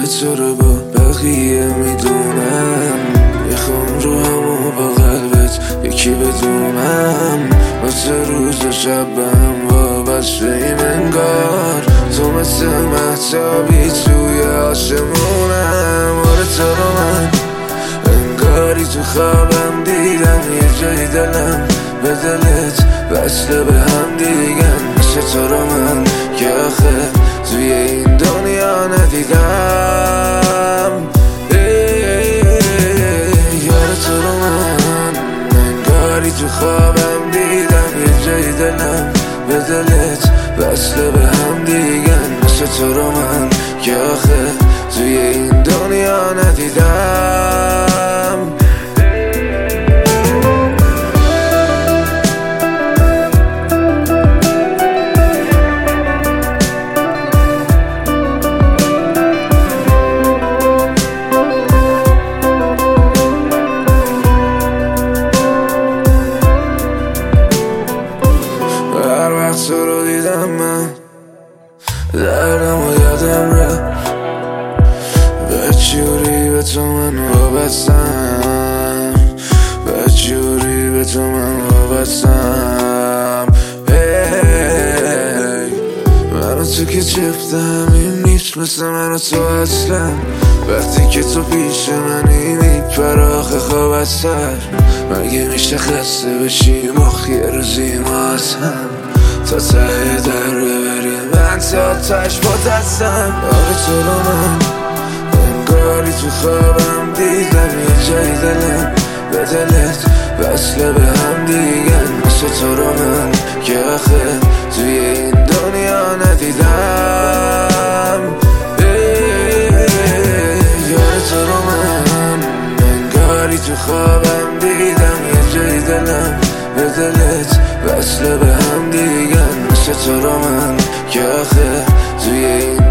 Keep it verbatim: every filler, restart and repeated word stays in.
تو رو با بقیه میدونم، میخوام رو همو با قلبت یکی بدونم. واسه روز و شبم وابسته ایم انگار، تو مثل مهتابی توی آسمونم. آره تو رو من انگاری تو خوابم دیدم، یه جای دلم به دلت وصله به هم دیگن. مثل تو رو من که آخه توی این دنیا ندیدم. یار تو رو من انگاری تو خوابم دیدم، یه جای دلم به دلت وصله به هم دیگن. مثل تو رو من که آخه توی این دنیا ندیدم. هر وقت تو رو دیدم من دردم و یادم رفت، به جوری به تو من وابستم، به جوری به تو من وابستم. hey. من و تو که جفت همین نیست، مثل من و تو اصلا. وقتی که تو پیش منی میپره آخه خواب از سر. مگه میشه خسته بشی مخ یه روزی ما از هم، تا ته در ببریم من تا تش با دستم. آره تو رو من انگاری تو خوابم دیدم، یه جای دلم به دلت وصله به هم دیگن. مثل تو رو من که آخه توی این دنیا ندیدم. یار تو رو من انگاری تو خوابم دیدم، یه جای دلم به دلت وصله به هم دیگن. مثل تو رو من که آخه توی این